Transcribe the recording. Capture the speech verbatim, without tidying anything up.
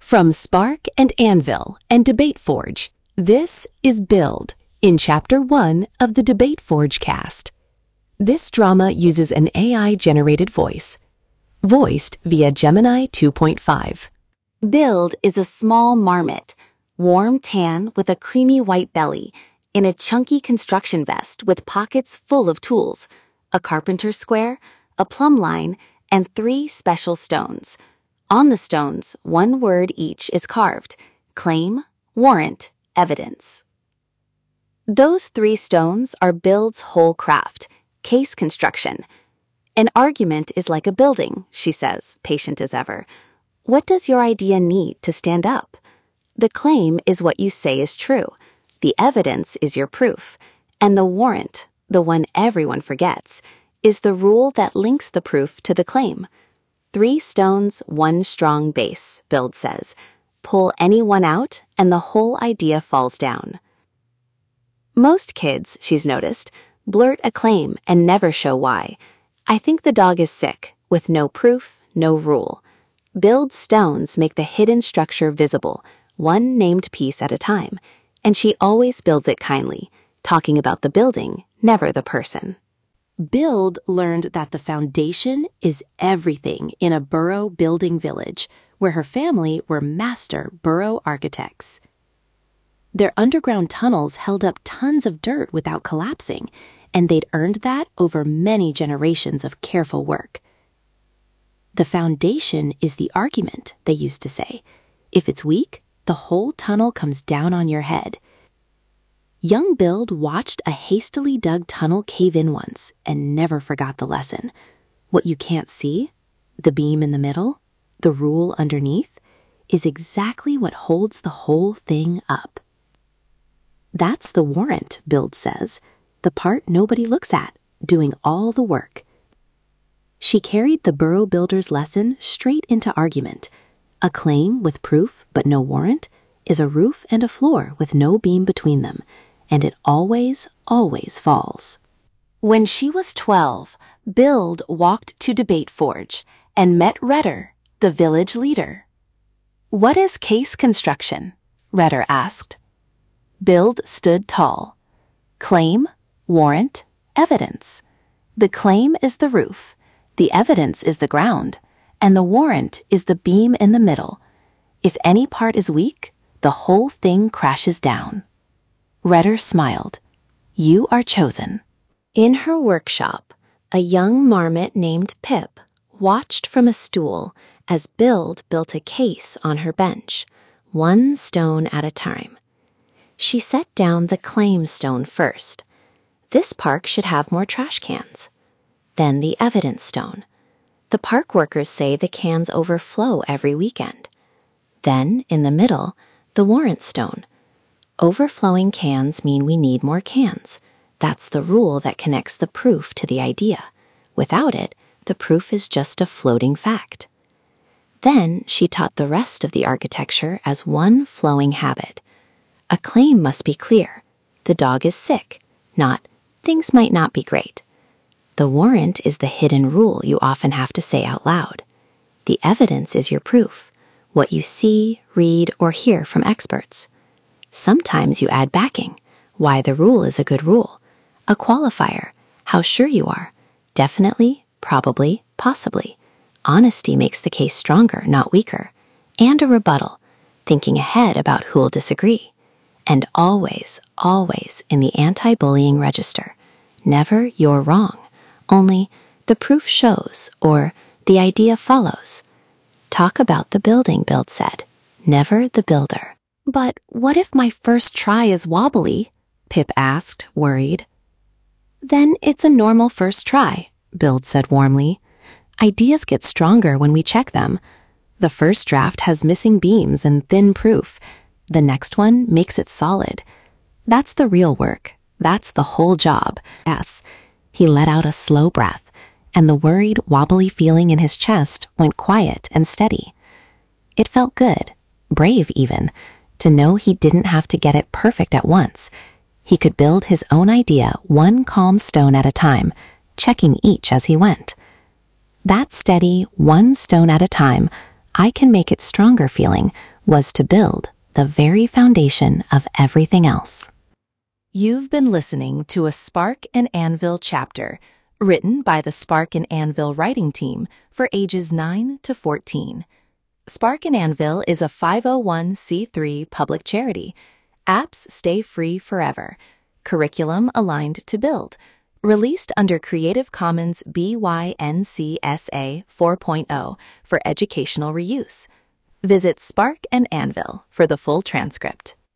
From Spark and Anvil and DebateForge, this is Build in Chapter one of the DebateForge cast. This drama uses an A I-generated voice, voiced via Gemini two point five. Build is a small marmot, warm tan with a creamy white belly, in a chunky construction vest with pockets full of tools, a carpenter's square, a plumb line, and three special stones. On the stones, one word each is carved: claim, warrant, evidence. Those three stones are Build's whole craft, case construction. An argument is like a building, she says, patient as ever. What does your idea need to stand up? The claim is what you say is true. The evidence is your proof. And the warrant, the one everyone forgets, is the rule that links the proof to the claim. Three stones, one strong base, Build says. Pull any one out, and the whole idea falls down. Most kids, she's noticed, blurt a claim and never show why. I think the dog is sick, with no proof, no rule. Build's stones make the hidden structure visible, one named piece at a time, and she always builds it kindly, talking about the building, never the person. Build learned that the foundation is everything in a burrow building village, where her family were master burrow architects. Their underground tunnels held up tons of dirt without collapsing, and they'd earned that over many generations of careful work. The foundation is the argument, they used to say. If it's weak, the whole tunnel comes down on your head. Young Build watched a hastily dug tunnel cave in once and never forgot the lesson. What you can't see, the beam in the middle, the rule underneath, is exactly what holds the whole thing up. That's the warrant, Build says, the part nobody looks at, doing all the work. She carried the burrow builder's lesson straight into argument. A claim with proof but no warrant is a roof and a floor with no beam between them, and it always, always falls. When she was twelve, Build walked to DebateForge and met Redder, the village leader. "What is case construction?" Redder asked. Build stood tall. Claim, warrant, evidence. The claim is the roof, the evidence is the ground, and the warrant is the beam in the middle. If any part is weak, the whole thing crashes down. Redder smiled. You are chosen. In her workshop, a young marmot named Pip watched from a stool as Build built a case on her bench, one stone at a time. She set down the claim stone first. This park should have more trash cans. Then the evidence stone. The park workers say the cans overflow every weekend. Then, in the middle, the warrant stone. Overflowing cans mean we need more cans. That's the rule that connects the proof to the idea. Without it, the proof is just a floating fact. Then she taught the rest of the architecture as one flowing habit. A claim must be clear. The dog is sick, not things might not be great. The warrant is the hidden rule you often have to say out loud. The evidence is your proof, what you see, read, or hear from experts. Sometimes you add backing, why the rule is a good rule, a qualifier, how sure you are, definitely, probably, possibly. Honesty makes the case stronger, not weaker, and a rebuttal, thinking ahead about who'll disagree. And always, always in the anti-bullying register. Never you're wrong, only the proof shows or the idea follows. Talk about the building, Build said, never the builder. But what if my first try is wobbly? Pip asked, worried. Then it's a normal first try, Build said warmly. Ideas get stronger when we check them. The first draft has missing beams and thin proof. The next one makes it solid. That's the real work. That's the whole job. Yes. He let out a slow breath, and the worried, wobbly feeling in his chest went quiet and steady. It felt good, brave even, to know he didn't have to get it perfect at once. He could build his own idea one calm stone at a time, checking each as he went. That steady, one stone at a time, I can make it stronger feeling was to build the very foundation of everything else. You've been listening to a Spark and Anvil chapter written by the Spark and Anvil writing team for ages nine to fourteen. Spark and Anvil is a five oh one c three public charity. Apps stay free forever. Curriculum aligned to build. Released under Creative Commons B Y N C S A four point oh for educational reuse. Visit Spark and Anvil for the full transcript.